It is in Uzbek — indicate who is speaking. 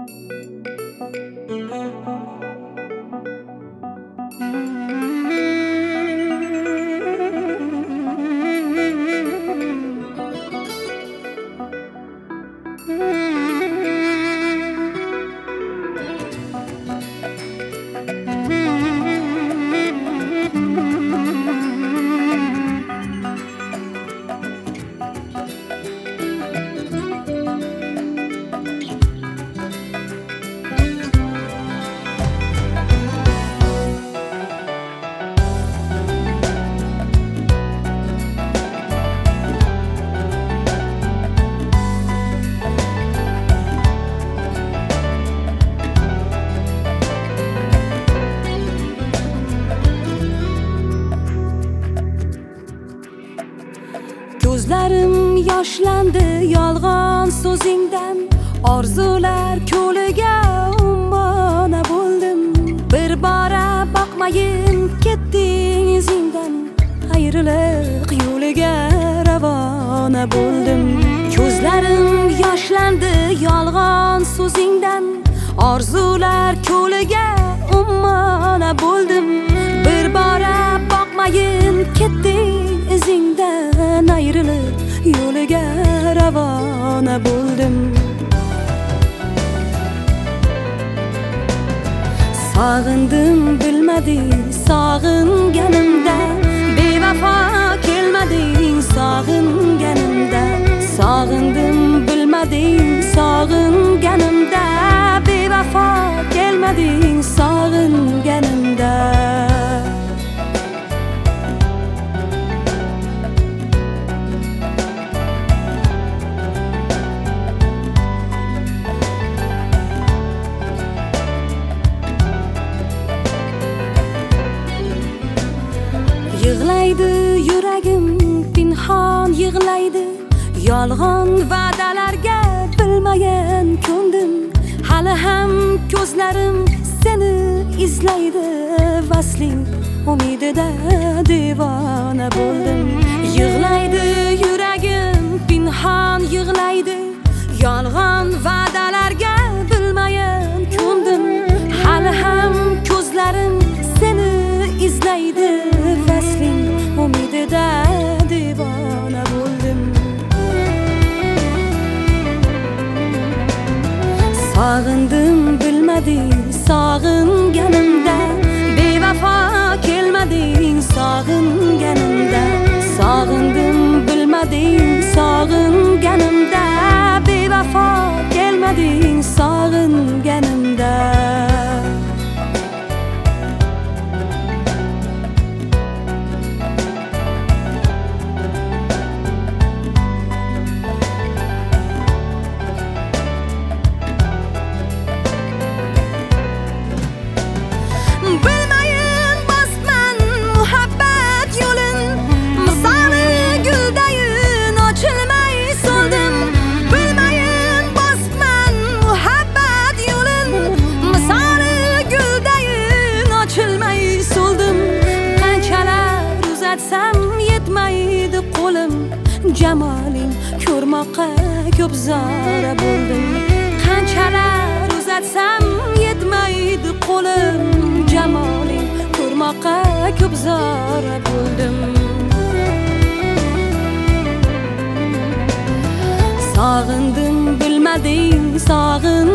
Speaker 1: Ko'zlarim yoshlandi yolg'on so'zingdan, orzular ko'liga ummona bo'ldim. Bir bora boqmayin ketding izingdan, ayriliq yo'liga ravona bo'ldim. Ko'zlarim yoshlandi yolg'on so'zingdan, orzular ko'liga ummona bo'ldim. Bir bora boqmayin ketding izingdan, ayriliq yo'liga ravona bo'ldim. Sog'indim bilmading sog'inganimda, bevafo kelmading sog'inganimda. Sog'indim bilmading sog'inganimda, bevafo kelmading sog'inganimda. Yig'laydi yuragim pinhon yig'laydi, yolg'on va'dalarga bilmagan ko'ndim. Hali ham ko'zlarim seni izlaydi, vasling umidida devona bo'ldim. Yig'laydi yuragim pinhon yig'laydi, yolg'on va'dalarga bilmagan ko'ndim. Hali ham ko'zlarim seni izlaydi, vasling umidida devona bo'ldim. Sog'indim bilmading sog'inganimda, bevafo kelmading sog'inganimda. Sog'indim bilmading sog'inganimda, bevafo kelmading sog'inganimda.
Speaker 2: Bilmayin bosman muhabbat yo'lin, misoli guldayin ochilmay so'ldim. Bilmayin bosman muhabbat yo'lin, misoli guldayin ochilmay so'ldim. Qanchalar uzatsam yetmaydi qo'lim, jamoling ko'rmoqqa ko'p zora bo'ldim. Qanchalar uzatsam yetmaydi qo'lim, jamoling ko'rmoqqa ko'p zora bo'ldim. Sog'indim bilmading sog'in